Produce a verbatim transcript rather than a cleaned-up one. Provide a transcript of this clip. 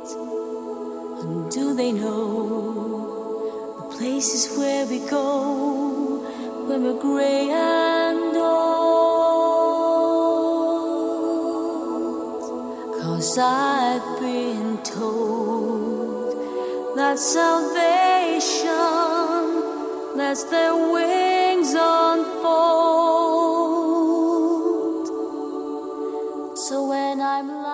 And do they know the places where we go when we're gray and old? 'Cause I've been told that salvation lets their wings unfold. So when I'm lying